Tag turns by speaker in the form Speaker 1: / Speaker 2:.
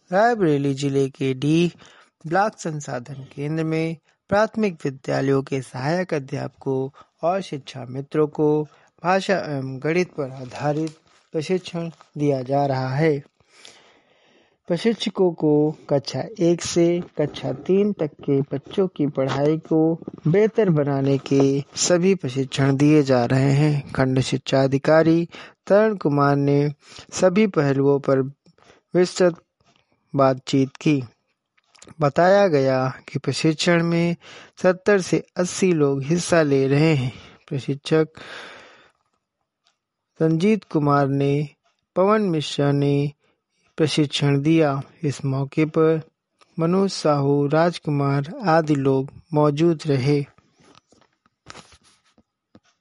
Speaker 1: रायबरेली जिले के D block संसाधन केंद्र में प्राथमिक विद्यालयों के सहायक अध्यापकों और शिक्षा मित्रों को भाषा एवं गणित पर आधारित प्रशिक्षण दिया जा रहा है। प्रशिक्षकों को कक्षा 1 से कक्षा 3 तक के बच्चों की पढ़ाई को बेहतर बनाने के सभी प्रशिक्षण दिए जा रहे हैं। खंड शिक्षा अधिकारी तरुण कुमार ने सभी पहलुओं पर विस्तृत बातचीत की। बताया गया कि प्रशिक्षण में 70 से 80 लोग हिस्सा ले रहे हैं। प्रशिक्षक रंजीत कुमार ने पवन मिश्रा ने प्रशिक्षण दिया। इस मौके पर मनोज साहू, राजकुमार आदि लोग मौजूद रहे।